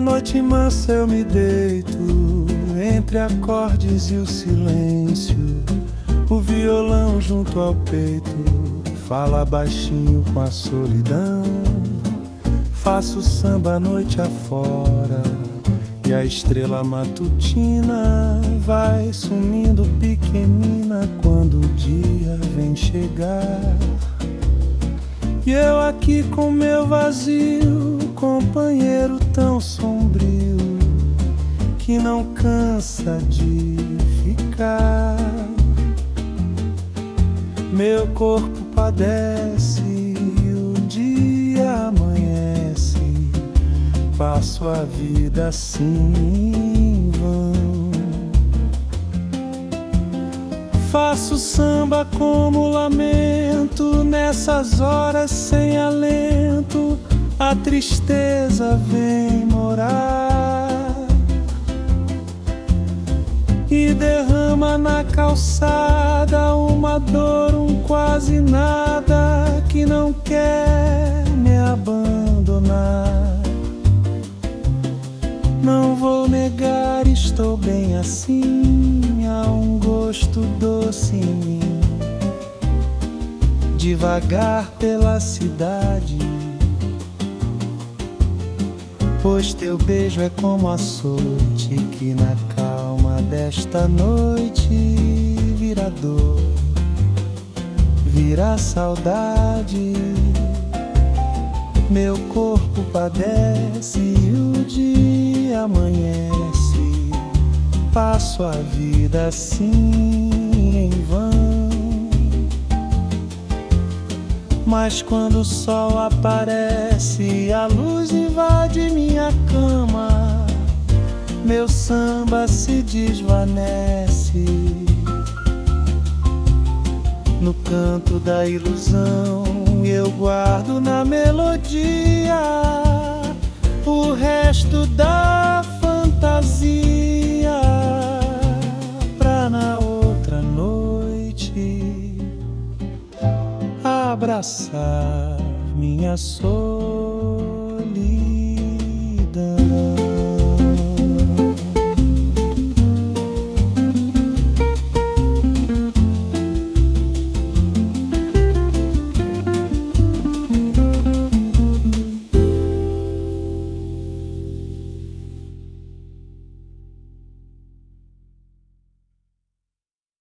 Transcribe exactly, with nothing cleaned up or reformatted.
noite mansa eu me deito, entre acordes e o silêncio, o violão junto ao peito fala baixinho com a solidão. Faço samba a noite afora e a estrela matutina vai sumindo pequenina quando o dia vem chegar. E eu aqui com meu vazio, companheiro tão sombrio que não cansa de ficar. Meu corpo padece e o dia amanhece, passo a vida assim em vão. Faço samba como lamento, nessas horas sem alento, a tristeza vem morar e derrama na calçada uma dor, um quase nada que não quer me abandonar. Não vou negar, estou bem assim, há um gosto doce em mim. Devagar pela cidade, pois teu beijo é como açoite que na calma desta noite vira dor, vira saudade. Meu corpo padece e o dia amanhece, passo a vida assim em vão. Mas quando o sol aparece, a luz invade minha cama, meu samba se desvanece no canto da ilusão. Eu guardo na melodia o resto da fantasia pra na outra noite abraçar minha solidão.